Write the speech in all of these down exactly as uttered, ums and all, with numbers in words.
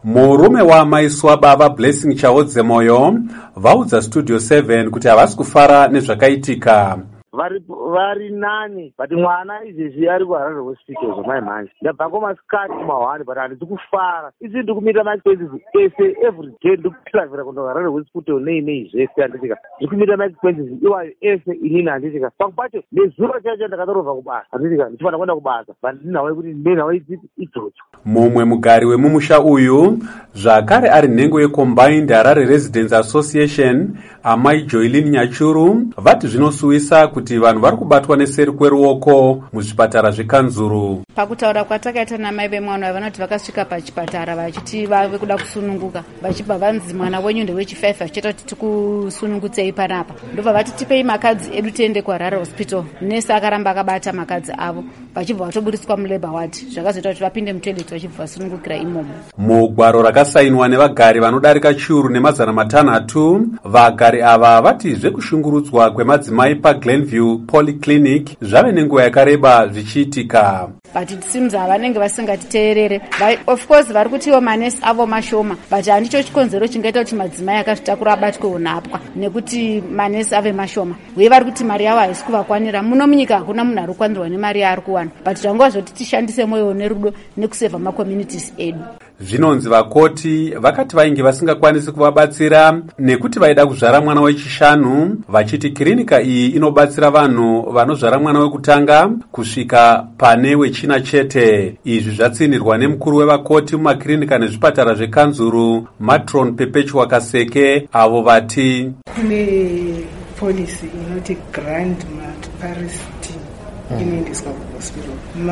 Murume waamaiswa baba Blessing Chaodze Moyo vaudza Studio seven kuti havasi kufara nezvakaitika. vari vari nani but mwana izvezvi ari kuharare hospital zvamai manje ndabva komasikati kumahwani but handisi kufara isi ndikumita maexpenses ese every day ndikutravel kundoharare hospital nei nei zvese handisika ndikumita maexpenses iwayo ese inini handisika pangu pacho nezuva chacho ndakatorobva kubasa handisika ndichifanira kuenda kubasa but ndinhawe kuti ndenhawe idzodzo. Mumwe mugari wemumusha uyu zvakare ari nhengo yeCombined Harare Residents Association amai Joylin Nyachuru vati zvinosuwisa kuti vanhu vari kubatwa neseri kweruoko muzvipatara zvekanzuru. Pakutaura kwatakaita namai vemwana vanoti vakasvika pachipatara vachiti vave kuda kusununguka vachibva vanzi mwana wenyu ndewechifive vachiita kuti tikusunungutsei panapa ndobva vati tipei makadzi edu tiende kuHarare Hospital. Nesi akaramba akabata makadzi avo vachibva vatoburiswa mulabor ward zvakazoita kuti vapinde mutoileti vachibva vasunungukira imomo. Mugwaro rakasainwa nevagari vanodarika chiuru nemazana matanhatu vagari ava vati zvekushungurudzwa kwemadzimai paGlenview Polyclinic zvave nenguva yakareba zvichiitika. But it seems havanenge vasingatiteerere. Of course vari kutiwo manesi avo mashoma but handicho chikonzero chingaita kuti madzimai akazvitakura abatwe unhapwa nekuti manesi ave mashoma uye vari kuti mari yavo haisi kuvakwanira. Muno munyika hakuna munhu ari kukwanirwa nemari yaari kuwana but zvangova zvoti tishandise mwoyo nerudo nekusevha macommunities edu. Zvinonzi vakoti vakati vainge vasingakwanisi kuvabatsira nekuti vaida kuzvara mwana wechishanu vachiti kirinika iyi inobatsira vanhu vanozvara mwana wekutanga kusvika pane wechina chete. Izvi zvatsinirwa nemukuru wevakoti mumakirinika nezvipatara zvekanzuru Matron Perpetua Kaseke avo vati kune policy inoti grandma parity inoendeswa kuhospital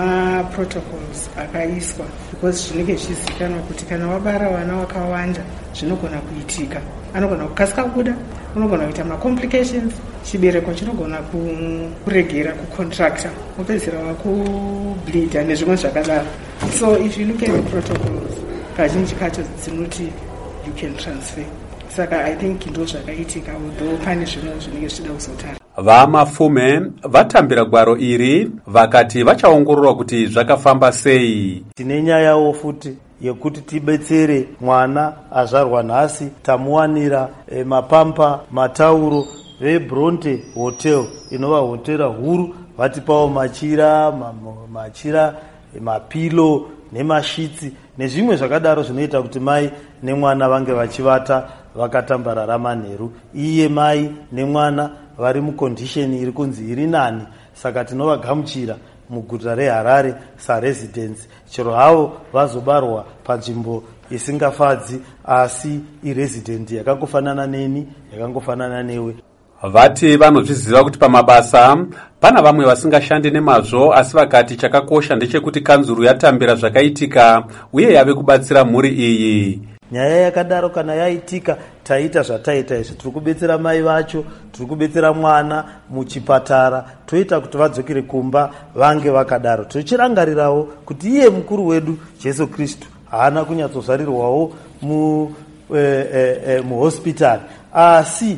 maprotocols akaiswa because zvinenge zvizikanwa kuti kana wabara vana wakawanda zvinogona kuitika, anogona kukasika kubuda, unogona kuita macomplications, chibereko chinogona kuregera kucontracta wopedzisira wakubleeda nezvimwe zvakadaro. So if you look at the protocols kazhinji kacho dzinoti you can transfer. Saka I think ndo zvakaitika although pane zvimwe zvinenge zvichida kuzotara. Vamafume vatambira gwaro iri vakati vachaongororwa kuti zvakafamba sei. Tine nyayawo futi yekuti tibetsere mwana azvarwa nhasi tamuwanira e, mapampa matauro veBronte Hotel inova hotera huru vatipawo machira ma, machira e, mapilo nemashitsi nezvimwe zvakadaro zvinoita kuti mai nemwana vange vachivata vakatambarara manheru. Iye mai nemwana vari mukondisheni iri kunzi iri nani, saka tinovagamuchira muguta reHarare saresidents chero havo vazobarwa panzvimbo isingafadzi asi iresident yakangofanana neni yakangofanana newe. Vati vanozviziva kuti pamabasa pana vamwe vasingashande nemazvo asi vakati chakakosha ndechekuti kanzuru yatambira zvakaitika uye yave kubatsira mhuri iyi. Nyaya yakadaro kana yaitika taita zvataita izvi, tiri kubetsera mai vacho, tiri kubetsera mwana muchipatara, toita kuti vadzokere kumba vange vakadaro. Tichirangarirawo kuti iye mukuru wedu Jesu Kristu haana kunyatsozvarirwawo mu e, e, e, muhospital asi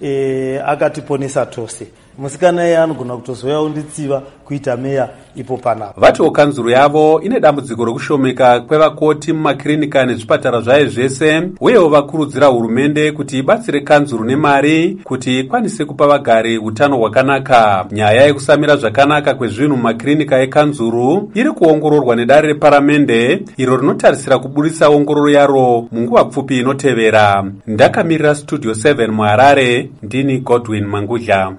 e, akatiponesa tose. Musikana yeye anogona kutozoya unditsiva kuita meya ipo panapa. Vatiwo kanzuru yavo ine dambudziko rokushomeka kwevakoti mumakirinika nezvipatara zvaye zvese uyewo vakurudzira hurumende kuti ibatsire kanzuru nemari kuti ikwanise kupa vagari utano hwakanaka. Nyaya yekusamira zvakanaka kwezvinhu mumakirinika ekanzuru iri kuongororwa nedare reparamende iro rinotarisira kubudisa ongororo yaro munguva pfupi inotevera. Ndakamirira Studio seven muHarare, ndini Godwin Mangudla.